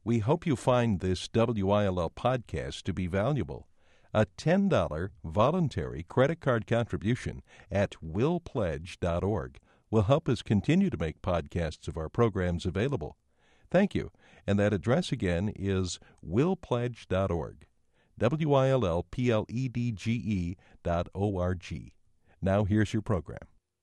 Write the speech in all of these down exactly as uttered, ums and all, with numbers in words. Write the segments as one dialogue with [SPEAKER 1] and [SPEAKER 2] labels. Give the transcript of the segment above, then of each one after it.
[SPEAKER 1] We hope you find this W I L L podcast to be valuable. A ten dollars voluntary credit card contribution at will pledge dot org will help us continue to make podcasts of our programs available. Thank you. And that address again is will pledge dot org. W I L L P L E D G E dot O R G. Now here's your program.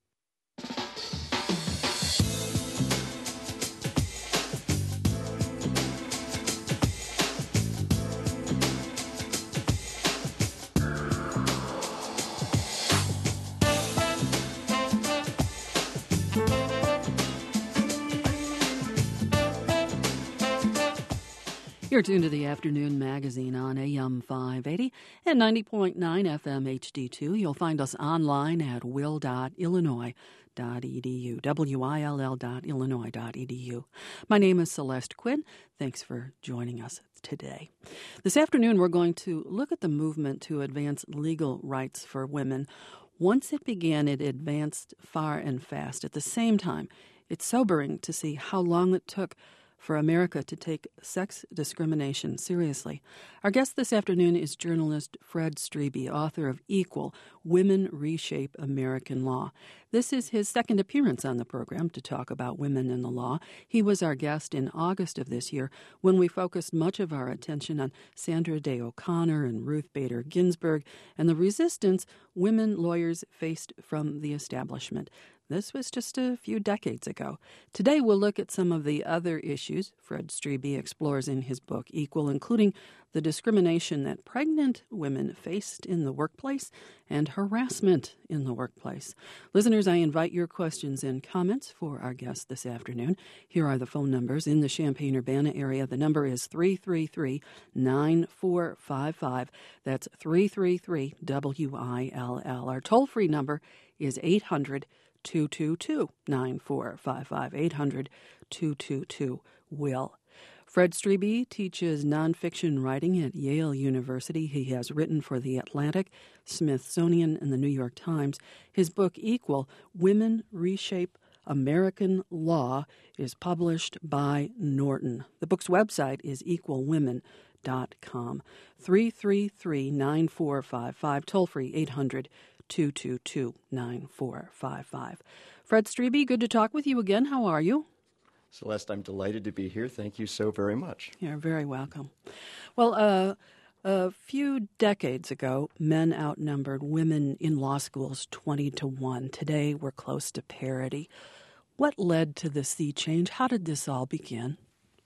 [SPEAKER 2] You're tuned to the Afternoon Magazine on A M five eighty and ninety point nine F M H D two. You'll find us online at will dot illinois dot e d u, W I L L dot illinois dot e d u. My name is Celeste Quinn. Thanks for joining us today. This afternoon, we're going to look at the movement to advance legal rights for women. Once it began, it advanced far and fast. At the same time, it's sobering to see how long it took for America to take sex discrimination seriously. Our guest this afternoon is journalist Fred Strebe, author of Equal, Women Reshape American Law. This is his second appearance on the program to talk about women in the law. He was our guest in August of this year when we focused much of our attention on Sandra Day O'Connor and Ruth Bader Ginsburg and the resistance women lawyers faced from the establishment. This was just a few decades ago. Today, we'll look at some of the other issues Fred Strebe explores in his book, Equal, including the discrimination that pregnant women faced in the workplace and harassment in the workplace. Listeners, I invite your questions and comments for our guest this afternoon. Here are the phone numbers in the Champaign-Urbana area. The number is three three three, nine four five five. That's three three three W I L L. Our toll-free number is eight hundred, two two two, nine four five five, eight hundred, two two two, W I L L. Fred Strebe teaches nonfiction writing at Yale University. He has written for The Atlantic, Smithsonian, and The New York Times. His book, Equal, Women Reshape American Law, is published by Norton. The book's website is equal women dot com. three three three, nine four five five, toll-free eight hundred, two two two, nine four five five. Fred Strebe, good to talk with you again. How are you?
[SPEAKER 3] Celeste, I'm delighted to be here. Thank you so very much.
[SPEAKER 2] You're very welcome. Well, uh, a few decades ago, men outnumbered women in law schools twenty to one. Today, we're close to parity. What led to the sea change? How did this all begin?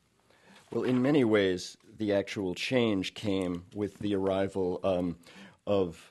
[SPEAKER 3] Well, in many ways, the actual change came with the arrival um, of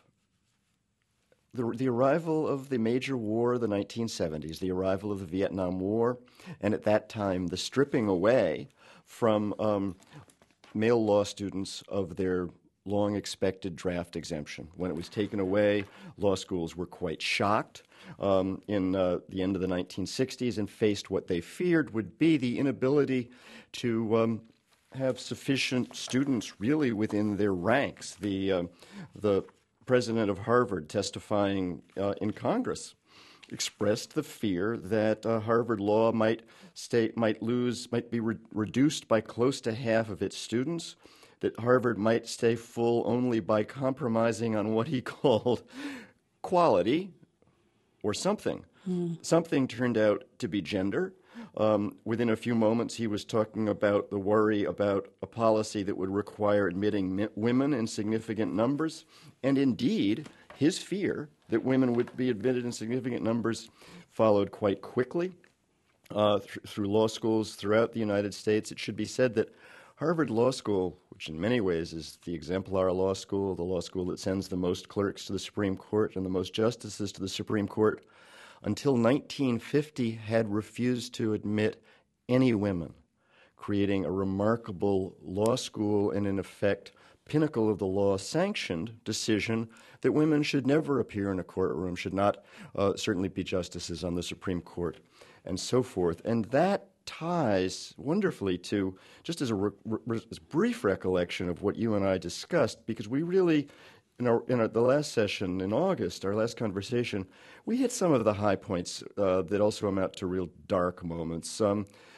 [SPEAKER 3] The, the arrival of the major war of the nineteen seventies, the arrival of the Vietnam War, and at that time the stripping away from um, male law students of their long-expected draft exemption. When it was taken away, law schools were quite shocked um, in uh, the end of the nineteen sixties and faced what they feared would be the inability to um, have sufficient students really within their ranks. The uh, the president of Harvard, testifying uh, in Congress, expressed the fear that uh, Harvard Law might stay, might lose, might be re- reduced by close to half of its students, that Harvard might stay full only by compromising on what he called quality or something. Mm. Something turned out to be gender. Um, within a few moments, he was talking about the worry about a policy that would require admitting mi- women in significant numbers. And indeed, his fear that women would be admitted in significant numbers followed quite quickly uh, th- through law schools throughout the United States. It should be said that Harvard Law School, which in many ways is the exemplar law school, the law school that sends the most clerks to the Supreme Court and the most justices to the Supreme Court, until nineteen fifty had refused to admit any women, creating a remarkable law school and, in effect, pinnacle of the law-sanctioned decision that women should never appear in a courtroom, should not uh, certainly be justices on the Supreme Court, and so forth. And that ties wonderfully to, just as a re- re- as brief recollection of what you and I discussed, because we really, in, our, in our, the last session in August, our last conversation, we hit some of the high points uh, that also amount to real dark moments. Um,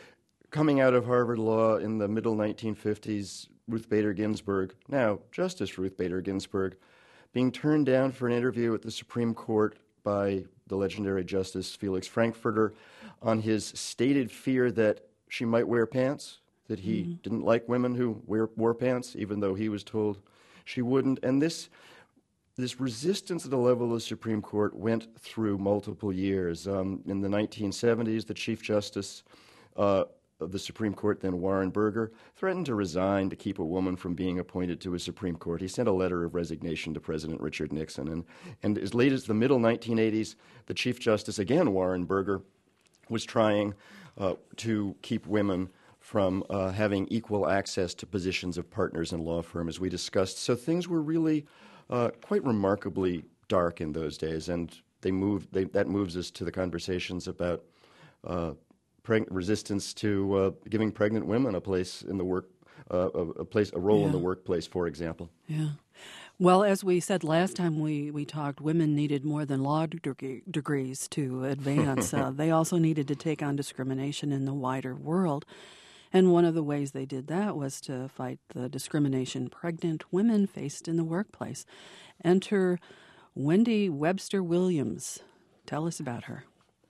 [SPEAKER 3] coming out of Harvard Law in the middle nineteen fifties, Ruth Bader Ginsburg, now Justice Ruth Bader Ginsburg, being turned down for an interview at the Supreme Court by the legendary Justice Felix Frankfurter on his stated fear that she might wear pants, that he mm-hmm. didn't like women who wear, wore pants, even though he was told she wouldn't. And this this resistance at the level of the Supreme Court went through multiple years. Um, in the nineteen seventies, the Chief Justice uh, of the Supreme Court, then Warren Burger, threatened to resign to keep a woman from being appointed to a Supreme Court. He sent a letter of resignation to President Richard Nixon. And, and as late as the middle nineteen eighties, the Chief Justice, again Warren Burger, was trying uh, to keep women from uh, having equal access to positions of partners in law firm, as we discussed. So things were really uh, quite remarkably dark in those days, and they moved. They, that moves us to the conversations about uh, preg- resistance to uh, giving pregnant women a place in the work, uh, a, a place, a role
[SPEAKER 2] yeah.
[SPEAKER 3] in the workplace, for example.
[SPEAKER 2] Yeah. Well, as we said last time we, we talked, women needed more than law degree, degrees to advance. uh, they also needed to take on discrimination in the wider world. And one of the ways they did that was to fight the discrimination pregnant women faced in the workplace. Enter Wendy Webster Williams. Tell us about her.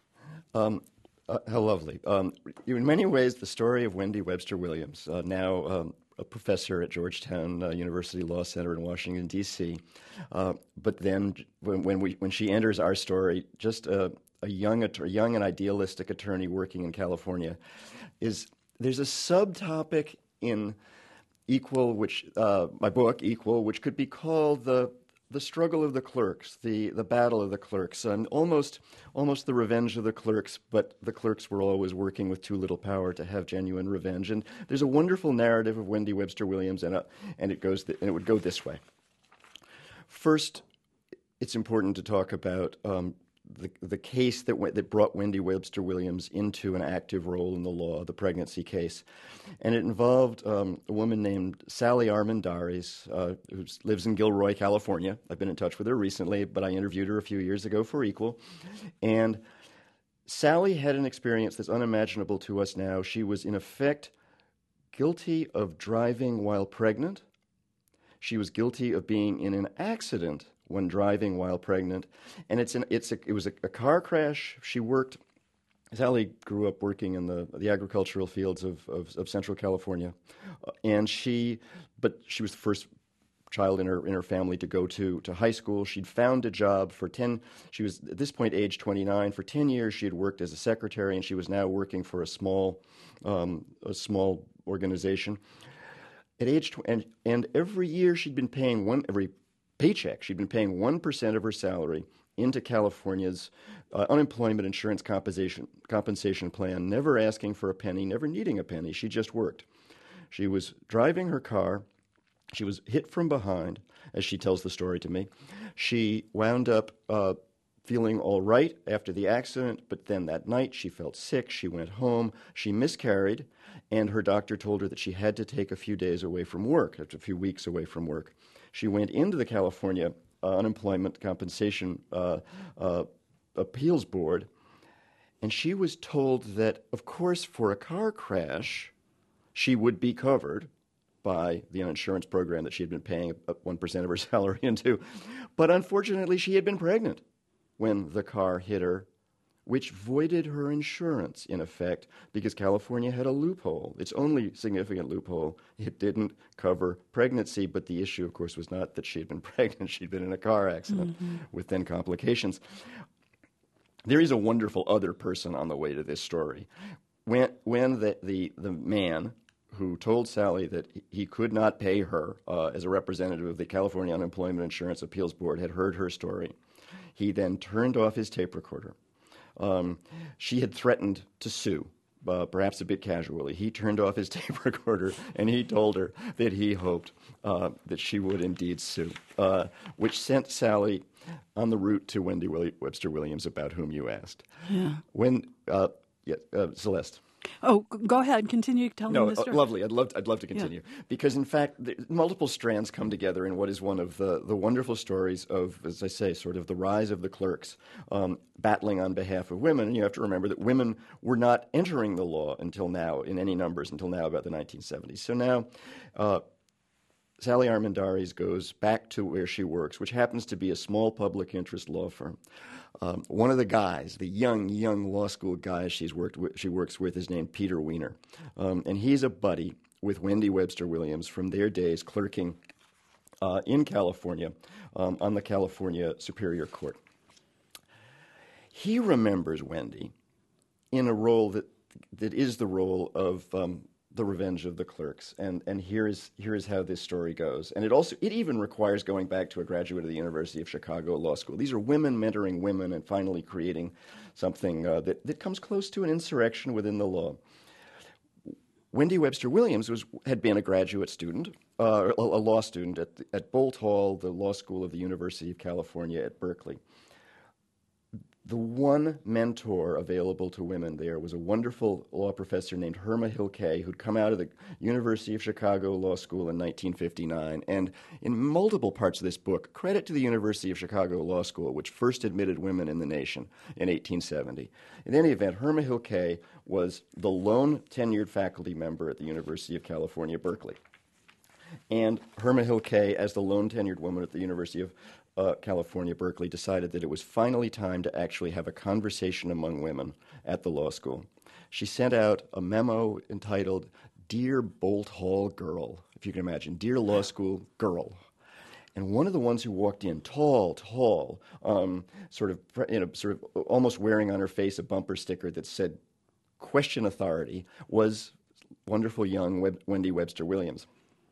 [SPEAKER 3] Um, uh, how lovely. Um, in many ways, the story of Wendy Webster Williams, uh, now um, a professor at Georgetown uh, University Law Center in Washington, D C, uh, but then when, when, we, when she enters our story, just a, a, young, a young and idealistic attorney working in California, is... There's a subtopic in Equal, which uh, my book Equal, which could be called the the struggle of the clerks, the the battle of the clerks, and almost almost the revenge of the clerks. But the clerks were always working with too little power to have genuine revenge. And there's a wonderful narrative of Wendy Webster Williams, and a, and it goes th- and it would go this way. First, it's important to talk about Um, The, the case that w- that brought Wendy Webster Williams into an active role in the law, the pregnancy case. And it involved um, a woman named Sally Armendariz, uh, who lives in Gilroy, California. I've been in touch with her recently, but I interviewed her a few years ago for Equal. And Sally had an experience that's unimaginable to us now. She was, in effect, guilty of driving while pregnant. She was guilty of being in an accident when driving while pregnant, and it's an it's a, it was a, a car crash. She worked. Sally grew up working in the the agricultural fields of of, of Central California, uh, and she, but she was the first child in her in her family to go to to high school. She'd found a job for ten. She was at this point age twenty-nine. For ten years, she had worked as a secretary, and she was now working for a small um, a small organization. At age tw- and and every year she'd been paying one every. paycheck. She'd been paying one percent of her salary into California's uh, unemployment insurance compensation compensation plan, never asking for a penny, never needing a penny. She just worked. She was driving her car. She was hit from behind, as she tells the story to me. She wound up uh, feeling all right after the accident, but then that night she felt sick. She went home. She miscarried, and her doctor told her that she had to take a few days away from work, a few weeks away from work. She went into the California uh, Unemployment Compensation uh, uh, Appeals Board, and she was told that, of course, for a car crash, she would be covered by the insurance program that she had been paying one percent of her salary into. But unfortunately, she had been pregnant when the car hit her, which voided her insurance, in effect, because California had a loophole. Its only significant loophole. It didn't cover pregnancy, but the issue, of course, was not that she had been pregnant. She'd been in a car accident mm-hmm. with then complications. There is a wonderful other person on the way to this story. When, when the, the, the man who told Sally that he could not pay her uh, as a representative of the California Unemployment Insurance Appeals Board had heard her story, he then turned off his tape recorder. Um, she had threatened to sue, uh, perhaps a bit casually. He turned off his tape recorder, and he told her that he hoped uh, that she would indeed sue, uh, which sent Sally on the route to Wendy Willi- Webster Williams, about whom you asked.
[SPEAKER 2] Yeah.
[SPEAKER 3] When, uh, yeah, uh, Celeste.
[SPEAKER 2] Oh, g- go ahead. Continue telling
[SPEAKER 3] No,
[SPEAKER 2] the
[SPEAKER 3] uh,
[SPEAKER 2] story.
[SPEAKER 3] lovely. I'd love, to, I'd love to continue because, in fact, the, multiple strands come together in what is one of the, the wonderful stories of, as I say, sort of the rise of the clerks um, battling on behalf of women. And you have to remember that women were not entering the law until now, in any numbers, until now, about the nineteen seventies. So now, uh, Sally Armendariz goes back to where she works, which happens to be a small public interest law firm. Um, one of the guys, the young, young law school guys she's worked with, she works with is named Peter Weiner. Um, and he's a buddy with Wendy Webster Williams from their days clerking uh, in California um, on the California Superior Court. He remembers Wendy in a role that that is the role of um, the Revenge of the Clerks, and and here is here is how this story goes. And it also it even requires going back to a graduate of the University of Chicago Law School. These are women mentoring women and finally creating something uh, that that comes close to an insurrection within the law. Wendy Webster Williams was had been a graduate student, uh, a, a law student at at Boalt Hall, the law school of the University of California at Berkeley. The one mentor available to women there was a wonderful law professor named Herma Hill-Kay, who'd come out of the University of Chicago Law School in nineteen fifty-nine. And in multiple parts of this book, credit to the University of Chicago Law School, which first admitted women in the nation in eighteen seventy. In any event, Herma Hill-Kay was the lone tenured faculty member at the University of California, Berkeley. And Herma Hill-Kay, as the lone tenured woman at the University of Uh, California, Berkeley, decided that it was finally time to actually have a conversation among women at the law school. She sent out a memo entitled, "Dear Boalt Hall Girl," if you can imagine, "Dear Law School Girl." And one of the ones who walked in, tall, tall, um, sort of, you know, sort of almost wearing on her face a bumper sticker that said, "Question Authority," was wonderful young Web- Wendy Webster Williams.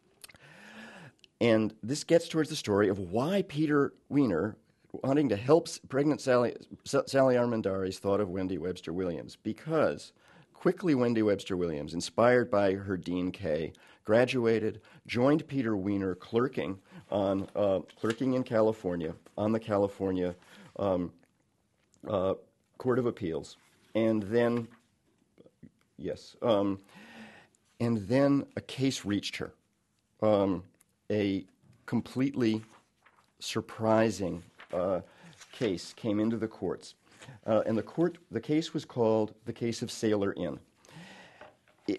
[SPEAKER 3] And this gets towards the story of why Peter Weiner, wanting to help pregnant Sally, Sally Armendariz, thought of Wendy Webster Williams. Because quickly Wendy Webster Williams, inspired by her Dean Kay, graduated, joined Peter Weiner clerking on uh, clerking in California on the California um, uh, Court of Appeals, and then yes, um, and then a case reached her. Um, A completely surprising uh, case came into the courts, uh, and the court. The case was called the case of Sailor Inn. It,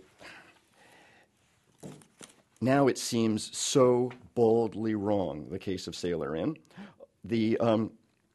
[SPEAKER 3] now it seems so boldly wrong. The case of Sailor Inn. The um,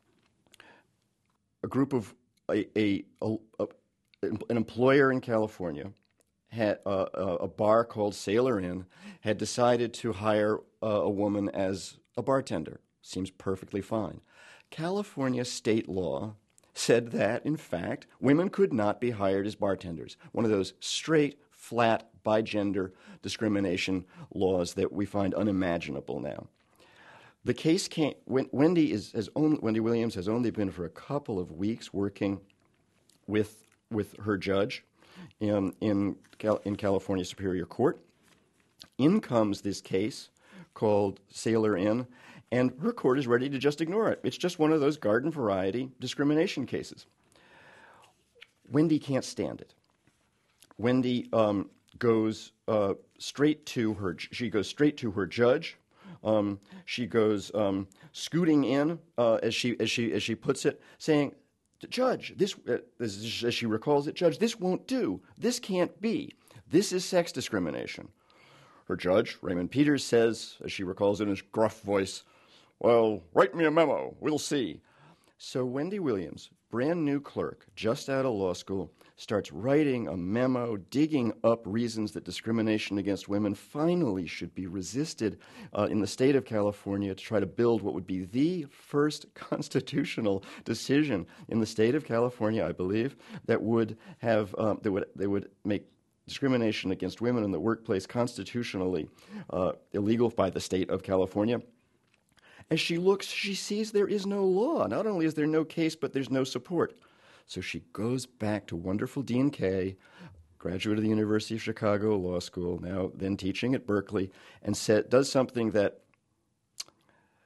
[SPEAKER 3] a group of a, a, a, a an employer in California. Had, uh, a bar called Sailor Inn had decided to hire uh, a woman as a bartender. Seems perfectly fine. California state law said that, in fact, women could not be hired as bartenders. One of those straight, flat, bi-gender discrimination laws that we find unimaginable now. The case came. Wendy is has only, Wendy Williams has only been for a couple of weeks working with with her judge in in in California Superior Court. In comes this case called Sailor Inn, and her court is ready to just ignore it. It's just one of those garden variety discrimination cases. Wendy can't stand it. Wendy um, goes uh, straight to her. She goes straight to her judge. Um, she goes um, scooting in, uh, as she as she as she puts it, saying, "Judge, this, uh, this as she recalls it, Judge, this won't do. This can't be. This is sex discrimination." Her judge, Raymond Peters, says, as she recalls it in his gruff voice, "Well, write me a memo. We'll see." So Wendy Williams, brand new clerk, just out of law school, starts writing a memo, digging up reasons that discrimination against women finally should be resisted uh, in the state of California to try to build what would be the first constitutional decision in the state of California, I believe, that would have um, that would they would make discrimination against women in the workplace constitutionally uh, illegal by the state of California. As she looks, she sees there is no law. Not only is there no case, but there's no support. So she goes back to wonderful Dean Kay, graduate of the University of Chicago Law School, now then teaching at Berkeley, and said, does something that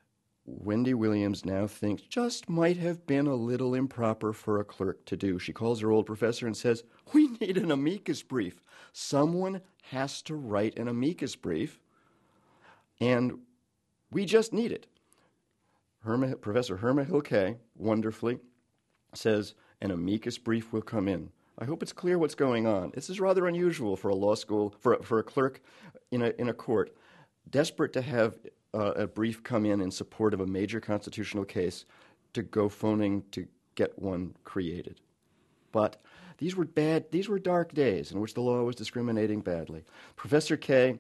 [SPEAKER 3] Wendy Williams now thinks just might have been a little improper for a clerk to do. She calls her old professor and says, we need an amicus brief. Someone has to write an amicus brief, and we just need it. Herma, Professor Herma Hilke, wonderfully, says an amicus brief will come in. I hope it's clear what's going on. This is rather unusual for a law school, for, for a clerk in a, in a court, desperate to have uh, a brief come in in support of a major constitutional case, to go phoning to get one created. But these were bad, these were dark days in which the law was discriminating badly. Professor K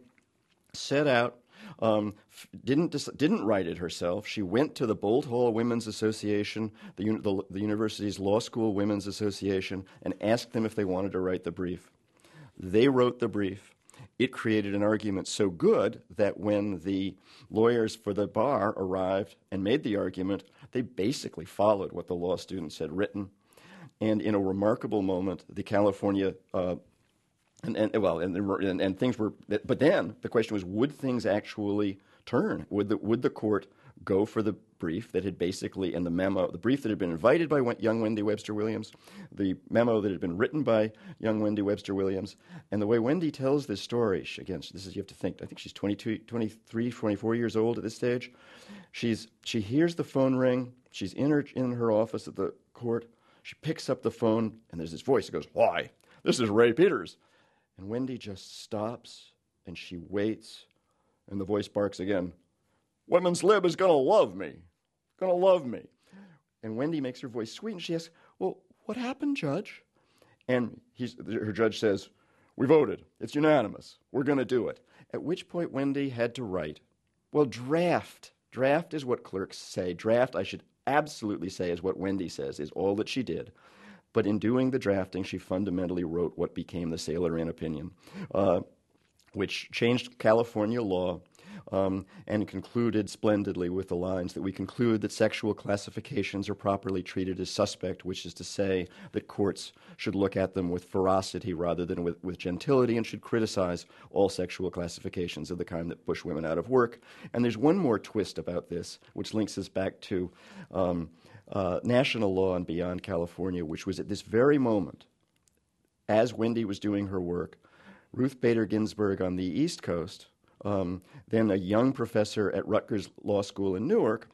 [SPEAKER 3] set out, um, f- didn't dis- didn't write it herself. She went to the Bolt Hall Women's Association, the, uni- the, the university's law school women's association, and asked them if they wanted to write the brief. They wrote the brief. It created an argument so good that when the lawyers for the bar arrived and made the argument, they basically followed what the law students had written. And in a remarkable moment, the California uh, And, and well, and, and and things were, but then the question was, would things actually turn? Would the would the court go for the brief that had basically, and the memo, the brief that had been invited by young Wendy Webster Williams, the memo that had been written by young Wendy Webster Williams, and the way Wendy tells this story, she, again, this is, you have to think, I think she's twenty-two, twenty-three, twenty-four years old at this stage. She's she hears the phone ring. She's in her in her office at the court. She picks up the phone, and there's this voice that goes, "Why, this is Ray Peters." And Wendy just stops, and she waits, and the voice barks again, "Women's Lib is going to love me, going to love me." And Wendy makes her voice sweet, and she asks, "Well, what happened, Judge?" And he's, her judge says, "We voted. It's unanimous. We're going to do it." At which point Wendy had to write, well, draft. Draft is what clerks say. Draft, I should absolutely say, is what Wendy says, is all that she did. But in doing the drafting, she fundamentally wrote what became the Sailor Inn opinion, uh, which changed California law um, and concluded splendidly with the lines that we conclude that sexual classifications are properly treated as suspect, which is to say that courts should look at them with ferocity rather than with, with gentility, and should criticize all sexual classifications of the kind that push women out of work. And there's one more twist about this, which links us back to Um, Uh, national law and beyond California, which was at this very moment, as Wendy was doing her work, Ruth Bader Ginsburg on the East Coast, um, then a young professor at Rutgers Law School in Newark,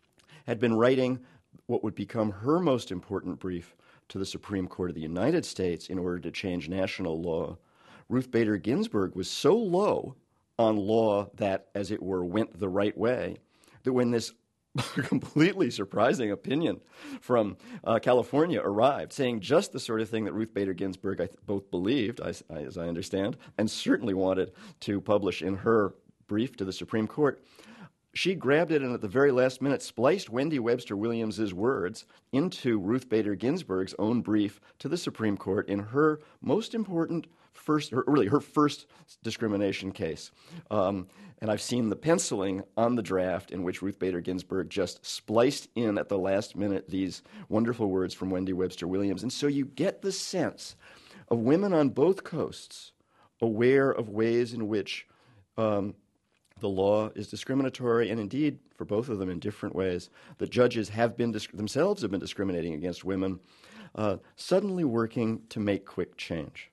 [SPEAKER 3] had been writing what would become her most important brief to the Supreme Court of the United States in order to change national law. Ruth Bader Ginsburg was so low on law that, as it were, went the right way, that when this completely surprising opinion from uh, California arrived, saying just the sort of thing that Ruth Bader Ginsburg I th- both believed, I, I, as I understand, and certainly wanted to publish in her brief to the Supreme Court. She grabbed it and at the very last minute spliced Wendy Webster Williams's words into Ruth Bader Ginsburg's own brief to the Supreme Court in her most important first, her, really her first discrimination case. Um, and I've seen the penciling on the draft in which Ruth Bader Ginsburg just spliced in at the last minute these wonderful words from Wendy Webster Williams. And so you get the sense of women on both coasts aware of ways in which um, the law is discriminatory, and indeed, for both of them in different ways, the judges have been disc- themselves have been discriminating against women, uh, suddenly working to make quick change.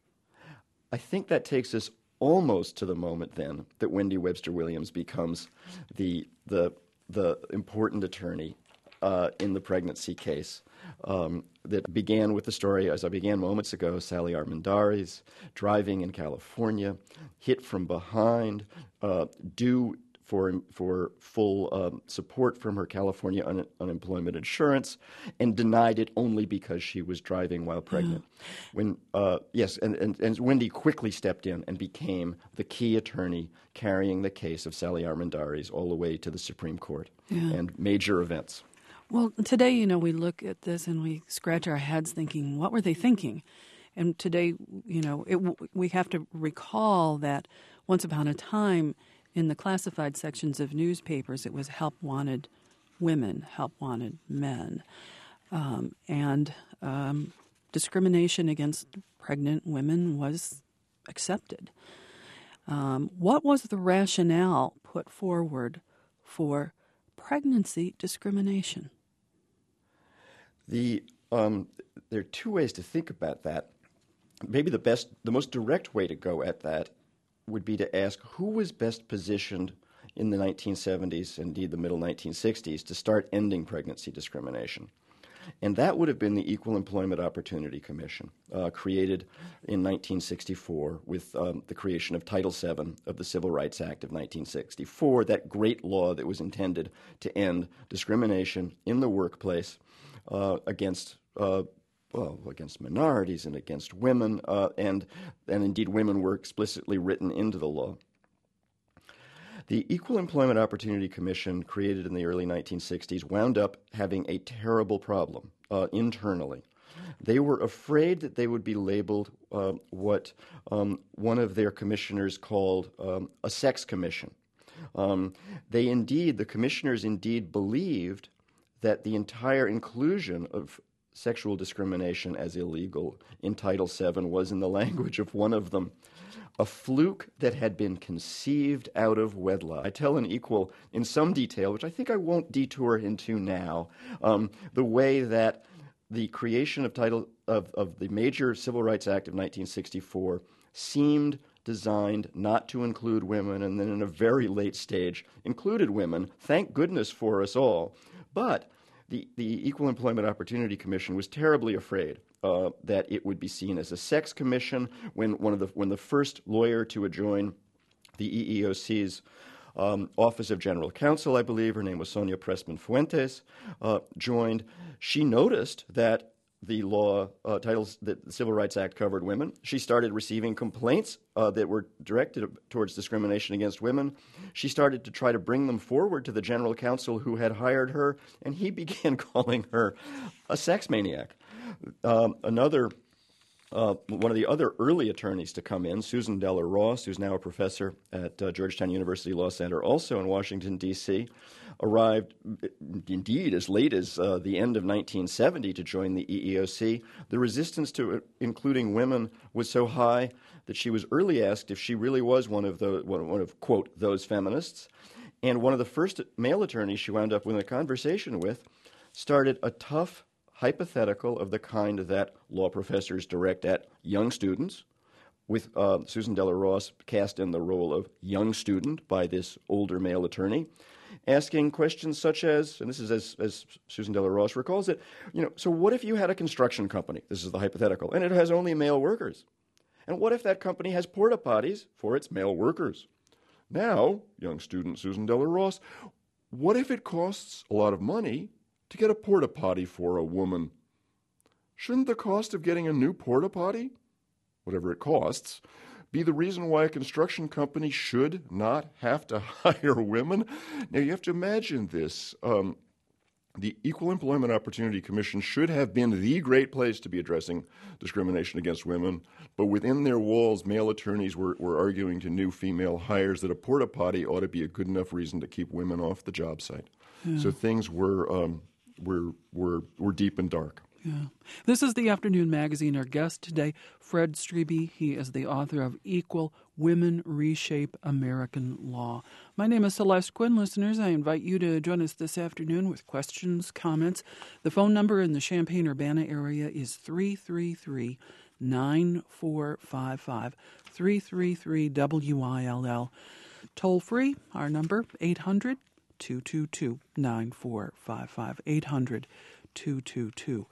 [SPEAKER 3] I think that takes us almost to the moment then that Wendy Webster Williams becomes the the the important attorney uh, in the pregnancy case um, that began with the story, as I began moments ago, Sally Armendariz driving in California, hit from behind, uh, due for for full um, support from her California un- unemployment insurance, and denied it only because she was driving while pregnant. Yeah. When uh, yes, and, and, and Wendy quickly stepped in and became the key attorney carrying the case of Sally Armendariz all the way to the Supreme Court yeah. and major events.
[SPEAKER 2] Well, today, you know, we look at this and we scratch our heads thinking, what were they thinking? And today, you know, it, we have to recall that once upon a time, in the classified sections of newspapers, it was help wanted women, help wanted men. Um, and um, discrimination against pregnant women was accepted. Um, what was the rationale put forward for pregnancy discrimination?
[SPEAKER 3] The um, there are two ways to think about that. Maybe the best, the most direct way to go at that would be to ask who was best positioned in the nineteen seventies, indeed the middle nineteen sixties, to start ending pregnancy discrimination. And that would have been the Equal Employment Opportunity Commission, uh, created in nineteen sixty-four with um, the creation of Title seven of the Civil Rights Act of nineteen sixty-four, that great law that was intended to end discrimination in the workplace uh, against uh, well, against minorities and against women, uh, and, and indeed women were explicitly written into the law. The Equal Employment Opportunity Commission, created in the early nineteen sixties, wound up having a terrible problem uh, internally. They were afraid that they would be labeled uh, what um, one of their commissioners called um, a sex commission. Um, they indeed, the commissioners indeed believed that the entire inclusion of sexual discrimination as illegal in Title seven was, in the language of one of them, a fluke that had been conceived out of wedlock. I tell in Equal in some detail, which I think I won't detour into now, um, the way that the creation of title of, of the major Civil Rights Act of nineteen sixty-four seemed designed not to include women, and then in a very late stage included women. Thank goodness for us all. But the, the Equal Employment Opportunity Commission was terribly afraid Uh, that it would be seen as a sex commission. When one of the when the first lawyer to adjoin the E E O C's um, Office of General Counsel, I believe, her name was Sonia Pressman Fuentes, uh, joined, she noticed that the law uh, titles that the Civil Rights Act covered women. She started receiving complaints uh, that were directed towards discrimination against women. She started to try to bring them forward to the General Counsel who had hired her, and he began calling her a sex maniac. Um, another, uh, one of the other early attorneys to come in, Susan Deller Ross, who's now a professor at uh, Georgetown University Law Center, also in Washington, D C, arrived indeed as late as uh, the end of nineteen seventy to join the E E O C. The resistance to uh, including women was so high that she was early asked if she really was one of the one, one of, quote, those feminists. And one of the first male attorneys she wound up with a conversation with started a tough hypothetical of the kind that law professors direct at young students, with uh, Susan Deller Ross cast in the role of young student by this older male attorney, asking questions such as, and this is as, as Susan Deller Ross recalls it, you know, so what if you had a construction company, this is the hypothetical, and it has only male workers? And what if that company has porta potties for its male workers? Now, young student Susan Deller Ross, what if it costs a lot of money to get a porta potty for a woman? Shouldn't the cost of getting a new porta potty, whatever it costs, be the reason why a construction company should not have to hire women? Now, you have to imagine this. Um, the Equal Employment Opportunity Commission should have been the great place to be addressing discrimination against women, but within their walls, male attorneys were, were arguing to new female hires that a porta potty ought to be a good enough reason to keep women off the job site. Yeah. So things were... Um, We're, we're, we're deep and dark.
[SPEAKER 2] Yeah. This is the Afternoon Magazine. Our guest today, Fred Strebe. He is the author of Equal Women Reshape American Law. My name is Celeste Quinn. Listeners, I invite you to join us this afternoon with questions, comments. The phone number in the Champaign-Urbana area is three three three, nine four five five, three three three W I L L. Toll free, our number, eight hundred, two two two, nine four five five, eight hundred, two two two,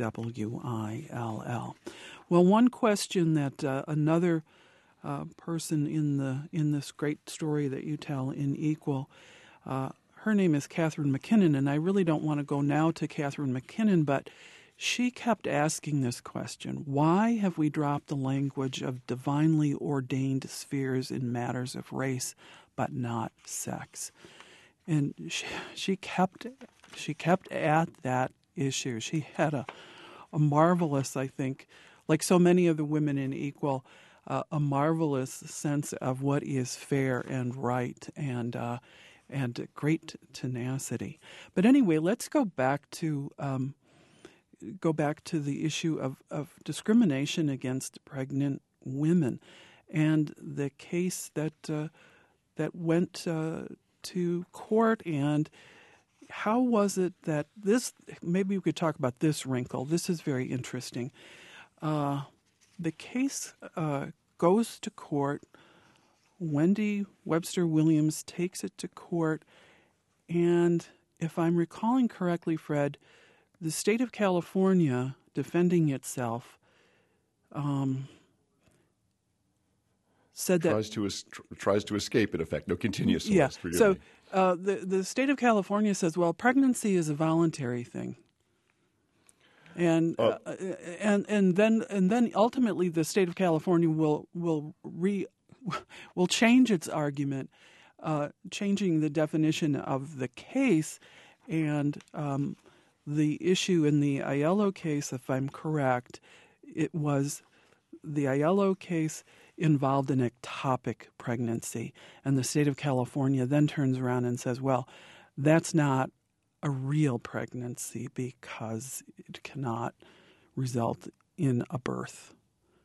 [SPEAKER 2] W I L L. Well, one question that uh, another uh, person in the in this great story that you tell in Equal, uh, her name is Catherine McKinnon, and I really don't want to go now to Catherine McKinnon, but she kept asking this question: why have we dropped the language of divinely ordained spheres in matters of race, but not sex? And she, she kept she kept at that issue. She had a, a marvelous, I think, like so many of the women in Equal, uh, a marvelous sense of what is fair and right, and uh, and great tenacity. But anyway, let's go back to um, go back to the issue of, of discrimination against pregnant women, and the case that uh, that went. Uh, to court, and
[SPEAKER 4] how was it that this, maybe we could talk about this wrinkle. This is very interesting. Uh, the case uh, goes to court. Wendy Webster Williams takes it to court. And if I'm recalling correctly, Fred, the state of California defending itself um, said
[SPEAKER 5] tries
[SPEAKER 4] that...
[SPEAKER 5] To es- tr- tries to escape, in effect. No, continue,
[SPEAKER 4] Yeah,
[SPEAKER 5] Celeste, forgive
[SPEAKER 4] so
[SPEAKER 5] me.
[SPEAKER 4] uh, the, the state of California says, well, pregnancy is a voluntary thing. And
[SPEAKER 5] Uh,
[SPEAKER 4] uh, and and then and then ultimately the state of California will will re will change its argument, uh, changing the definition of the case, and um, the issue in the Aiello case, if I'm correct, it was the Aiello case involved an ectopic pregnancy, and the state of California then turns around and says, well, that's not a real pregnancy because it cannot result in a birth.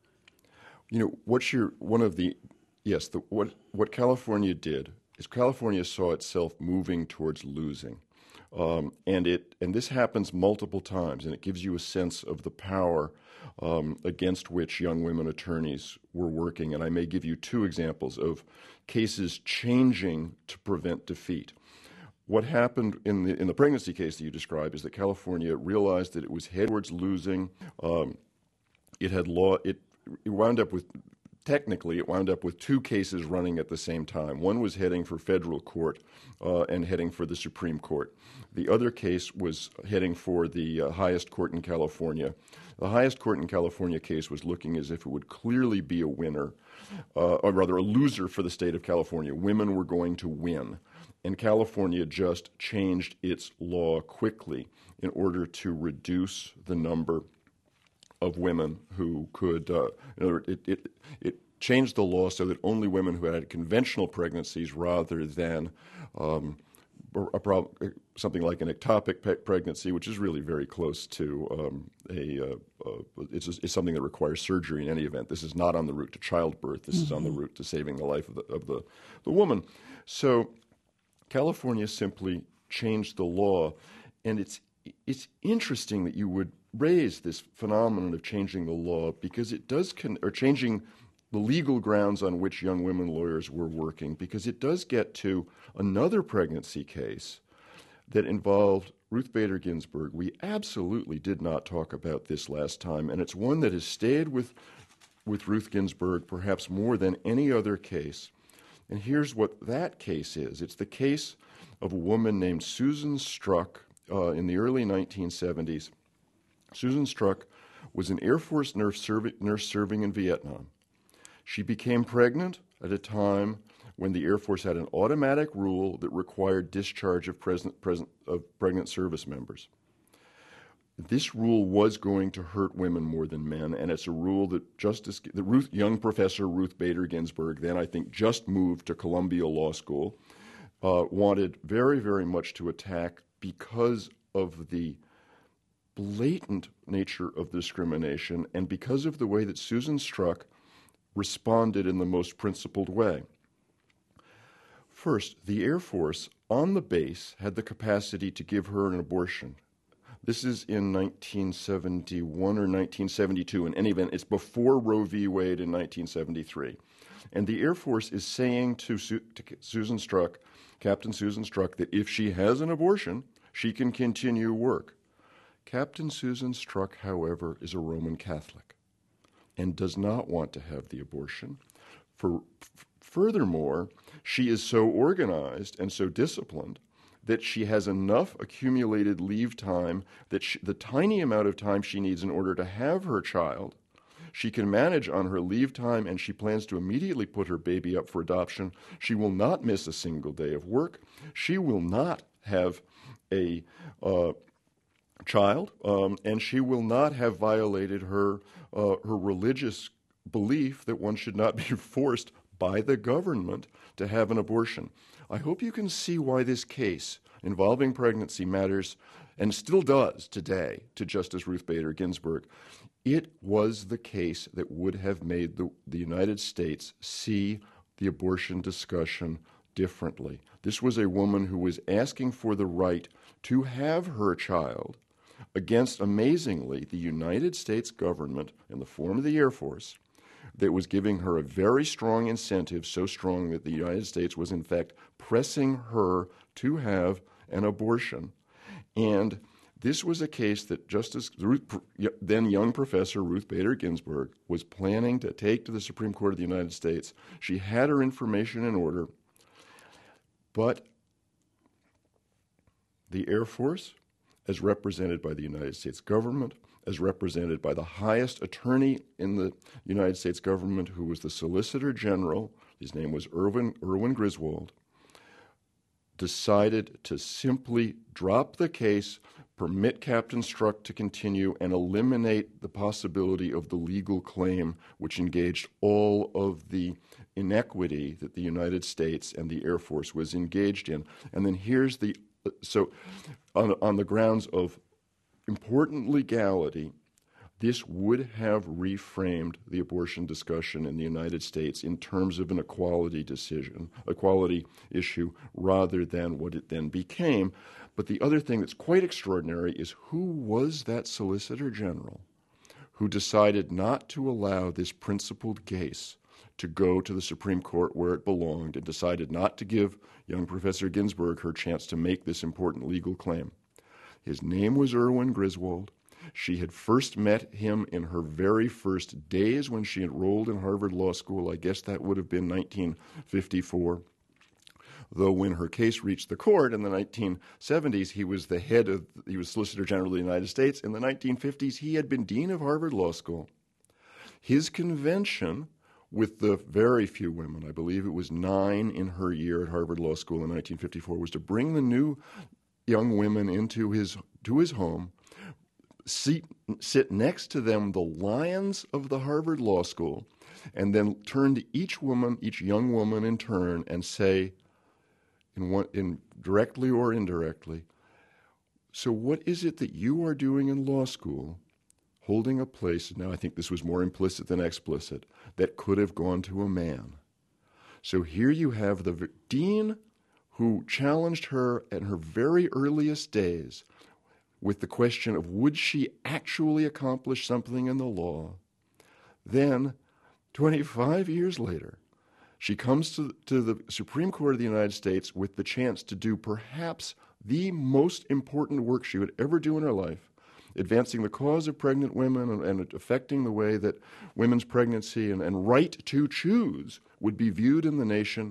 [SPEAKER 5] You know, what's your one of the yes, the, what what California did is California saw itself moving towards losing, um, and it and this happens multiple times, and it gives you a sense of the power um, against which young women attorneys were working. And I may give you two examples of cases changing to prevent defeat. What happened in the in the pregnancy case that you described is that California realized that it was headed towards losing. Um, it had law. It, it wound up with technically it wound up with two cases running at the same time. One was heading for federal court uh, and heading for the Supreme Court. The other case was heading for the uh, highest court in California. The highest court in California case was looking as if it would clearly be a winner, uh, or rather a loser for the state of California. Women were going to win. And California just changed its law quickly in order to reduce the number of women who could, uh, in other words, it, it, it changed the law so that only women who had conventional pregnancies rather than um, a prob- something like an ectopic pe- pregnancy, which is really very close to um, a, uh, uh, it's, it's something that requires surgery in any event. This is not on the route to childbirth. This mm-hmm. is on the route to saving the life of the, of the, the woman. So California simply changed the law, and it's it's interesting that you would raise this phenomenon of changing the law because it does con- or changing the legal grounds on which young women lawyers were working, because it does get to another pregnancy case that involved Ruth Bader Ginsburg. We absolutely did not talk about this last time, and it's one that has stayed with with Ruth Ginsburg perhaps more than any other case. And here's what that case is. It's the case of a woman named Susan Struck uh, in the early nineteen seventies. Susan Struck was an Air Force nurse, serv- nurse serving in Vietnam. She became pregnant at a time when the Air Force had an automatic rule that required discharge of, present, present, of pregnant service members. This rule was going to hurt women more than men, and it's a rule that Justice, the Ruth, young professor Ruth Bader Ginsburg, then I think just moved to Columbia Law School, uh, wanted very, very much to attack because of the blatant nature of the discrimination and because of the way that Susan Struck responded in the most principled way. First, the Air Force on the base had the capacity to give her an abortion. This is in nineteen seventy-one or nineteen seventy-two. In any event, it's before Roe v. Wade in nineteen seventy-three. And the Air Force is saying to, Su- to Susan Struck, Captain Susan Struck, that if she has an abortion, she can continue work. Captain Susan Struck, however, is a Roman Catholic and does not want to have the abortion. For, f- furthermore, she is so organized and so disciplined that she has enough accumulated leave time that she, the tiny amount of time she needs in order to have her child, she can manage on her leave time, and she plans to immediately put her baby up for adoption. She will not miss a single day of work. She will not have a uh, child, um, and she will not have violated her uh, her religious belief that one should not be forced by the government to have an abortion. I hope you can see why this case involving pregnancy matters, and still does today, to Justice Ruth Bader Ginsburg. It was the case that would have made the, the United States see the abortion discussion differently. This was a woman who was asking for the right to have her child against, amazingly, the United States government in the form of the Air Force that was giving her a very strong incentive, so strong that the United States was in fact pressing her to have an abortion. And this was a case that Justice Ruth, then young Professor Ruth Bader Ginsburg was planning to take to the Supreme Court of the United States. She had her information in order, but the Air Force, as represented by the United States government, as represented by the highest attorney in the United States government, who was the Solicitor General, his name was Erwin, Erwin Griswold, decided to simply drop the case, permit Captain Strzok to continue, and eliminate the possibility of the legal claim which engaged all of the inequity that the United States and the Air Force was engaged in. And then here's the, so on, on the grounds of important legality, this would have reframed the abortion discussion in the United States in terms of an equality decision, equality issue, rather than what it then became. But the other thing that's quite extraordinary is who was that Solicitor General who decided not to allow this principled case to go to the Supreme Court where it belonged, and decided not to give young Professor Ginsburg her chance to make this important legal claim. His name was Erwin Griswold. She had first met him in her very first days when she enrolled in Harvard Law School. I guess that would have been nineteen fifty-four. Though when her case reached the court in the nineteen seventies, he was the head of, he was Solicitor General of the United States. In the nineteen fifties, he had been Dean of Harvard Law School. His convention with the very few women, I believe it was nine in her year at Harvard Law School in nineteen fifty-four, was to bring the new young women into his, to his home, Seat, sit next to them the lions of the Harvard Law School, and then turn to each woman, each young woman in turn, and say, in one, in directly or indirectly, so what is it that you are doing in law school, holding a place, now I think this was more implicit than explicit, that could have gone to a man? So here you have the dean who challenged her at her very earliest days with the question of would she actually accomplish something in the law. Then, twenty-five years later, she comes to, to the Supreme Court of the United States with the chance to do perhaps the most important work she would ever do in her life, advancing the cause of pregnant women and, and affecting the way that women's pregnancy and, and right to choose would be viewed in the nation.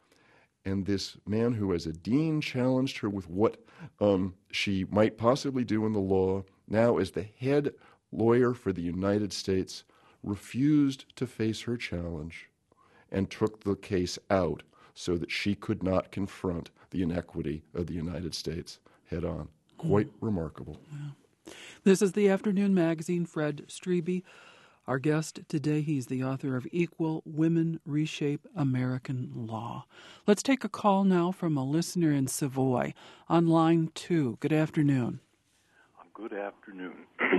[SPEAKER 5] And this man who, as a dean, challenged her with what um, she might possibly do in the law, now as the head lawyer for the United States, refused to face her challenge and took the case out so that she could not confront the inequity of the United States head on. Quite mm. remarkable.
[SPEAKER 4] Yeah. This is the Afternoon Magazine. Fred Strebe. Our guest today, he's the author of Equal Women Reshape American Law. Let's take a call now from a listener in Savoy on line two. Good afternoon.
[SPEAKER 6] Good afternoon.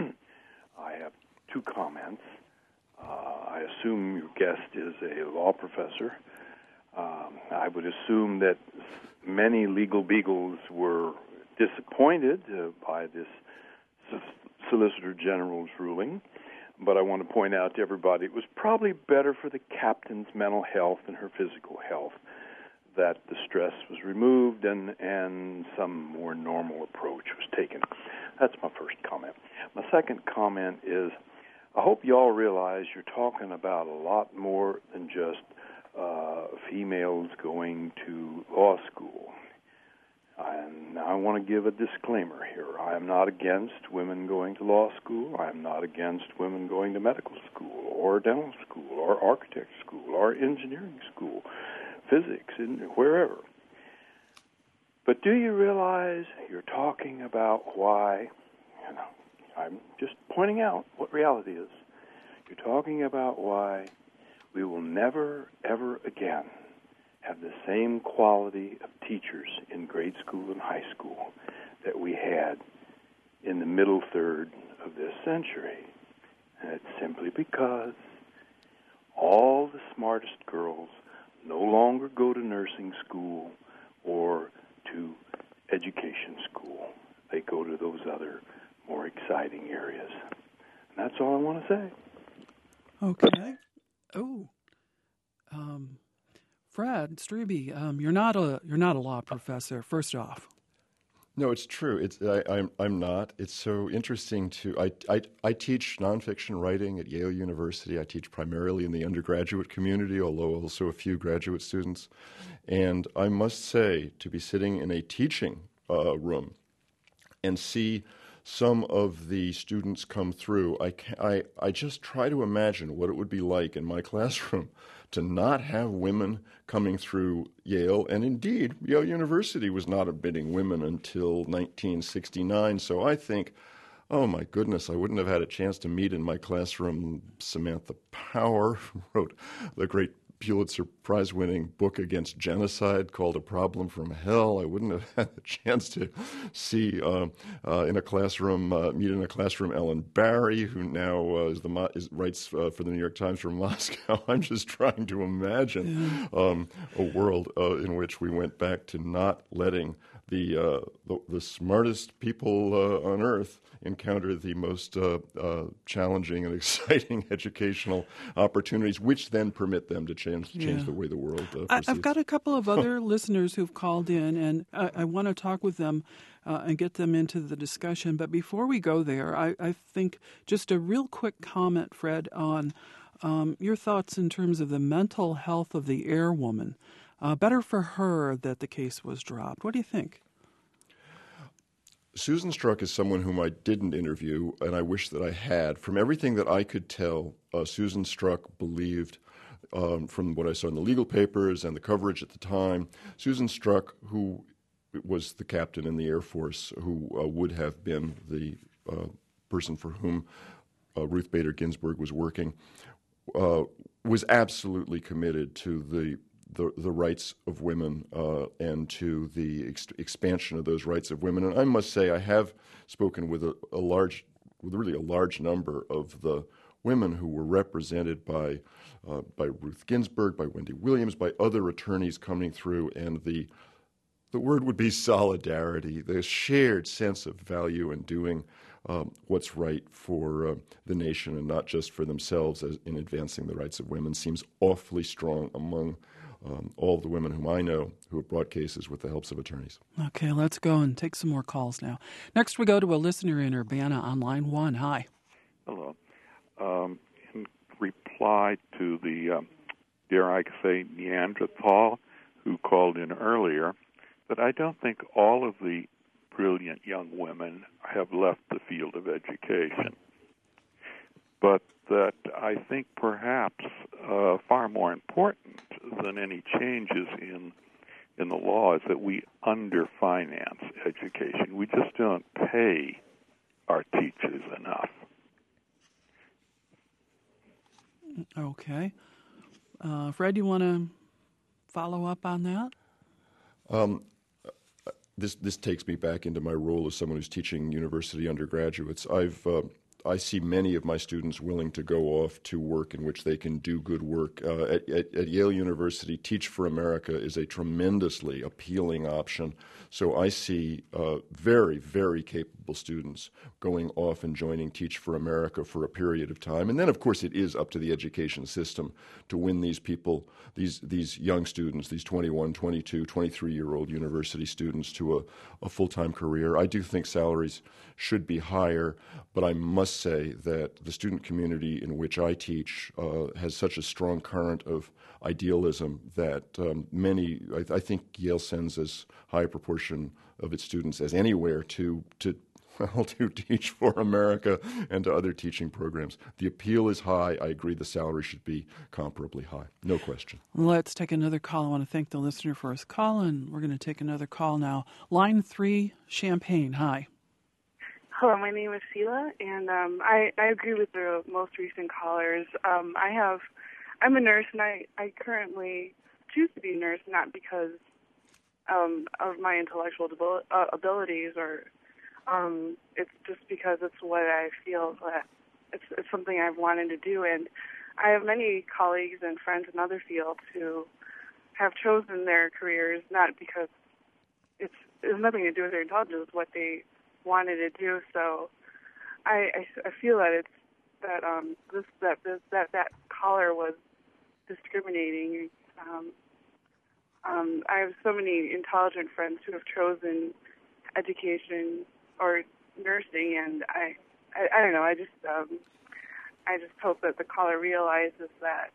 [SPEAKER 6] I have two comments. Uh, I assume your guest is a law professor. Um, I would assume that many legal beagles were disappointed uh, by this Solicitor General's ruling. But I want to point out to everybody it was probably better for the captain's mental health and her physical health that the stress was removed and, and some more normal approach was taken. That's my first comment. My second comment is I hope you all realize you're talking about a lot more than just uh, females going to law school. And I want to give a disclaimer here. I am not against women going to law school. I am not against women going to medical school or dental school or architect school or engineering school, physics, and wherever. But do you realize you're talking about why, you know, I'm just pointing out what reality is. You're talking about why we will never, ever again have the same quality of teachers in grade school and high school that we had in the middle third of this century. And it's simply because all the smartest girls no longer go to nursing school or to education school. They go to those other more exciting areas. And that's all I want to say.
[SPEAKER 4] Okay. Oh, um, Fred Strebe, um, you're not a you're not a law professor. First off,
[SPEAKER 5] no, it's true. It's I, I'm I'm not. It's so interesting to I, I I teach nonfiction writing at Yale University. I teach primarily in the undergraduate community, although also a few graduate students. And I must say, to be sitting in a teaching uh, room and see some of the students come through, I, I, I just try to imagine what it would be like in my classroom to not have women coming through Yale. And indeed, Yale University was not admitting women until nineteen sixty-nine. So I think, oh my goodness, I wouldn't have had a chance to meet in my classroom Samantha Power, who wrote the great Pulitzer Prize-winning book against genocide called A Problem from Hell. I wouldn't have had the chance to see uh, uh, in a classroom, uh, meet in a classroom Ellen Barry, who now uh, is the Mo- is, writes uh, for the New York Times from Moscow. I'm just trying to imagine yeah. um, a world uh, in which we went back to not letting the uh, the, the smartest people uh, on earth encounter the most uh, uh, challenging and exciting educational opportunities, which then permit them to change change
[SPEAKER 4] yeah.
[SPEAKER 5] the way the world uh,
[SPEAKER 4] I,
[SPEAKER 5] proceeds.
[SPEAKER 4] I've got a couple of other listeners who've called in, and I, I want to talk with them uh, and get them into the discussion. But before we go there, I, I think just a real quick comment, Fred, on um, your thoughts in terms of the mental health of the airwoman. Uh, better for her that the case was dropped. What do you think?
[SPEAKER 5] Susan Struck is someone whom I didn't interview, and I wish that I had. From everything that I could tell, uh, Susan Struck believed, um, from what I saw in the legal papers and the coverage at the time, Susan Struck, who was the captain in the Air Force, who uh, would have been the uh, person for whom uh, Ruth Bader Ginsburg was working, uh, was absolutely committed to the The, the rights of women uh, and to the ex- expansion of those rights of women. And I must say, I have spoken with a, a large, with really a large number of the women who were represented by uh, by Ruth Ginsburg, by Wendy Williams, by other attorneys coming through, and the the word would be solidarity, the shared sense of value in doing um, what's right for uh, the nation and not just for themselves as in advancing the rights of women seems awfully strong among Um, all of the women whom I know who have brought cases with the helps of attorneys.
[SPEAKER 4] Okay, let's go and take some more calls now. Next, we go to a listener in Urbana on line one. Hi.
[SPEAKER 7] Hello. Um, in reply to the, um, dare I say, Neanderthal who called in earlier, that I don't think all of the brilliant young women have left the field of education, but that I think perhaps uh, far more important than any changes in in the law is that we underfinance education. We just don't pay our teachers enough.
[SPEAKER 4] Okay. Uh, Fred, you want to follow up on that?
[SPEAKER 5] Um, this this takes me back into my role as someone who's teaching university undergraduates. I've uh, I see many of my students willing to go off to work in which they can do good work. Uh, at, at, at Yale University, Teach for America is a tremendously appealing option. So I see uh, very, very capable students going off and joining Teach for America for a period of time. And then, of course, it is up to the education system to win these people, these these young students, these twenty-one, twenty-two, twenty-three-year-old university students to a, a full-time career. I do think salaries should be higher, but I must say that the student community in which I teach uh, has such a strong current of idealism that um, many, I, I think Yale sends as high a proportion of its students as anywhere to, to well, to Teach for America and to other teaching programs. The appeal is high. I agree the salary should be comparably high. No question.
[SPEAKER 4] Let's take another call. I want to thank the listener for his call, and we're going to take another call now. Line three, Champaign. Hi.
[SPEAKER 8] Hello, my name is Sheila, and um, I, I agree with the most recent callers. Um, I have, I'm a nurse, and I, I currently choose to be a nurse not because um, of my intellectual debil- uh, abilities, or um, it's just because it's what I feel that it's, it's something I've wanted to do. And I have many colleagues and friends in other fields who have chosen their careers not because it's it has nothing to do with their intelligence, what they wanted to do. So I, I, I feel that it's that um this that this, that that caller was discriminating. Um, um, I have so many intelligent friends who have chosen education or nursing, and I, I, I don't know. I just um, I just hope that the caller realizes that,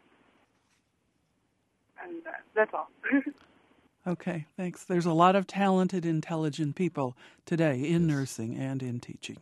[SPEAKER 8] and uh, that's all.
[SPEAKER 4] Okay, thanks. There's a lot of talented, intelligent people today in nursing and in teaching.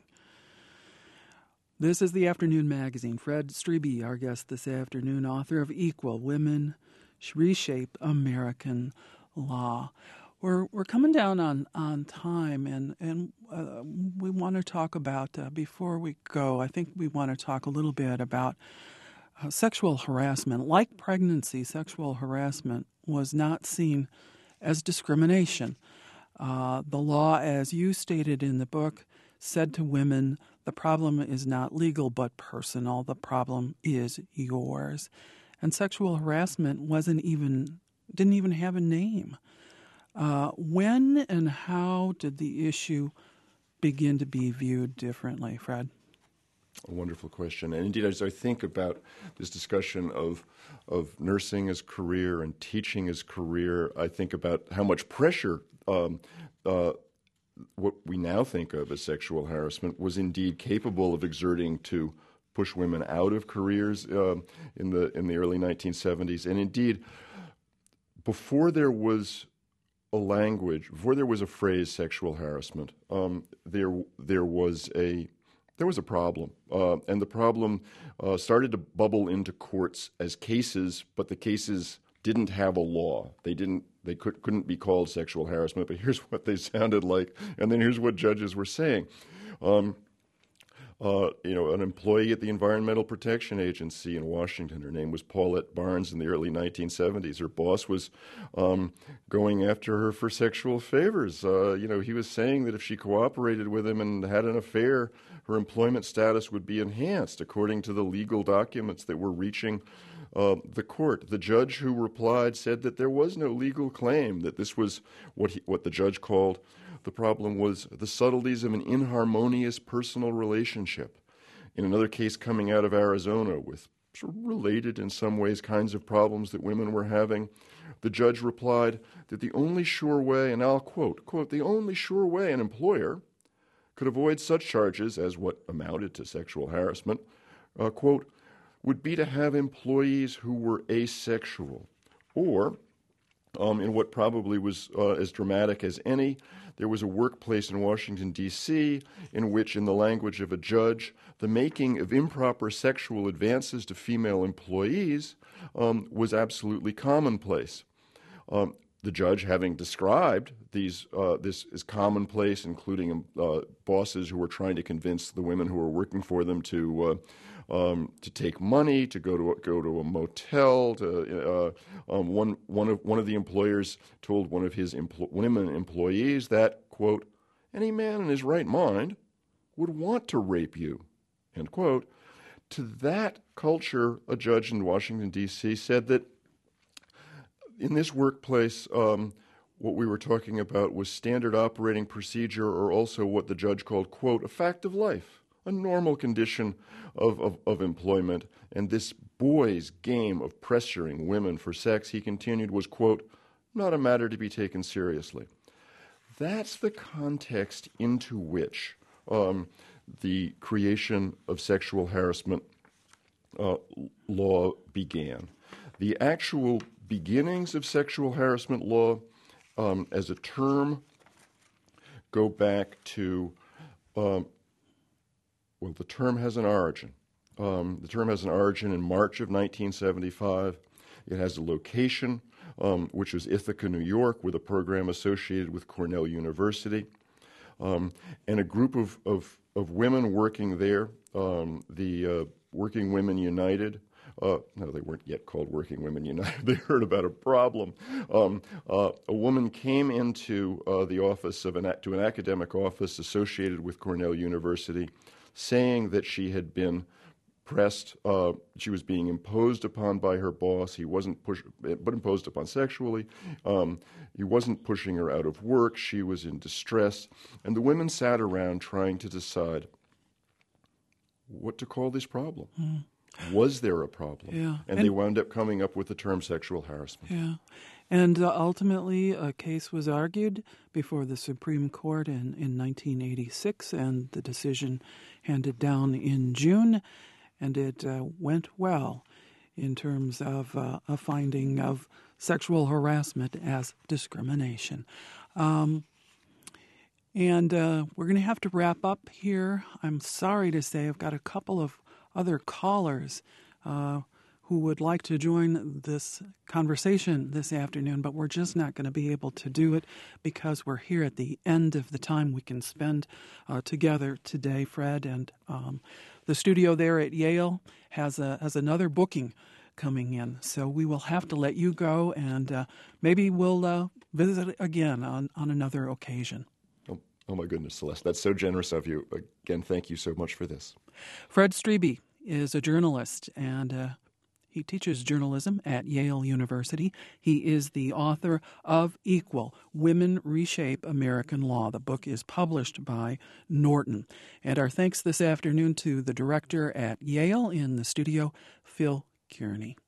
[SPEAKER 4] This is the Afternoon Magazine. Fred Strebe, our guest this afternoon, author of Equal: Women Reshape American Law. We're we're coming down on, on time, and and uh, we want to talk about uh, before we go. I think we want to talk a little bit about uh, sexual harassment. Like pregnancy, sexual harassment was not seen as discrimination. Uh, the law, as you stated in the book, said to women, the problem is not legal but personal. The problem is yours. And sexual harassment wasn't even, didn't even have a name. Uh, when and how did the issue begin to be viewed differently, Fred?
[SPEAKER 5] A wonderful question. And indeed, as I think about this discussion of of nursing as career and teaching as career, I think about how much pressure um, uh, what we now think of as sexual harassment was indeed capable of exerting to push women out of careers uh, in the in the early nineteen seventies. And indeed, before there was a language, before there was a phrase sexual harassment, um, there there was a There was a problem, uh, and the problem uh, started to bubble into courts as cases, but the cases didn't have a law. They didn't. They could, couldn't be called sexual harassment, but here's what they sounded like, and then here's what judges were saying. Um, uh, you know, an employee at the Environmental Protection Agency in Washington, her name was Paulette Barnes in the early nineteen seventies. Her boss was um, going after her for sexual favors. Uh, you know, he was saying that if she cooperated with him and had an affair, her employment status would be enhanced according to the legal documents that were reaching uh, the court. The judge who replied said that there was no legal claim, that this was what he, what the judge called the problem was the subtleties of an inharmonious personal relationship. In another case coming out of Arizona with sort of related in some ways kinds of problems that women were having, the judge replied that the only sure way, and I'll quote, quote, the only sure way an employer could avoid such charges as what amounted to sexual harassment, uh, quote, would be to have employees who were asexual. Or, um, in what probably was uh, as dramatic as any, there was a workplace in Washington, D C, in which, in the language of a judge, the making of improper sexual advances to female employees um, was absolutely commonplace. Um, The judge, having described these, uh, this is commonplace, including uh, bosses who were trying to convince the women who were working for them to uh, um, to take money, to go to a, go to a motel. To, uh, um, one one of one of the employers told one of his empl- women employees that, quote, any man in his right mind would want to rape you, end quote. To that culture, a judge in Washington, D C said that in this workplace, um, what we were talking about was standard operating procedure, or also what the judge called, quote, a fact of life, a normal condition of, of, of employment. And this boy's game of pressuring women for sex, he continued, was, quote, not a matter to be taken seriously. That's the context into which um, the creation of sexual harassment uh, law began. The actual beginnings of sexual harassment law um, as a term go back to, um, well, the term has an origin. Um, the term has an origin in March of nineteen seventy-five. It has a location, um, which was Ithaca, New York, with a program associated with Cornell University. Um, and a group of, of, of women working there, um, the uh, Working Women United, Uh, no, they weren't yet called Working Women United. They heard about a problem. Um, uh, a woman came into uh, the office of an to an academic office associated with Cornell University, saying that she had been depressed. Uh, she was being imposed upon by her boss. He wasn't push, but imposed upon sexually. Um, he wasn't pushing her out of work. She was in distress. And the women sat around trying to decide what to call this problem. Mm. Was there a problem?
[SPEAKER 4] Yeah.
[SPEAKER 5] And,
[SPEAKER 4] and
[SPEAKER 5] they wound up coming up with the term sexual harassment.
[SPEAKER 4] Yeah. And uh, ultimately, a case was argued before the Supreme Court in, in nineteen eighty-six, and the decision handed down in June, and it uh, went well in terms of uh, a finding of sexual harassment as discrimination. Um, and uh, we're going to have to wrap up here. I'm sorry to say I've got a couple of other callers uh, who would like to join this conversation this afternoon, but we're just not going to be able to do it because we're here at the end of the time we can spend uh, together today, Fred. And um, the studio there at Yale has a, has another booking coming in, so we will have to let you go, and uh, maybe we'll uh, visit again on, on another occasion.
[SPEAKER 5] Oh, oh, my goodness, Celeste, that's so generous of you. Again, thank you so much for this.
[SPEAKER 4] Fred Strebe is a journalist, and uh, he teaches journalism at Yale University. He is the author of Equal, Women Reshape American Law. The book is published by Norton. And our thanks this afternoon to the director at Yale in the studio, Phil Kearney.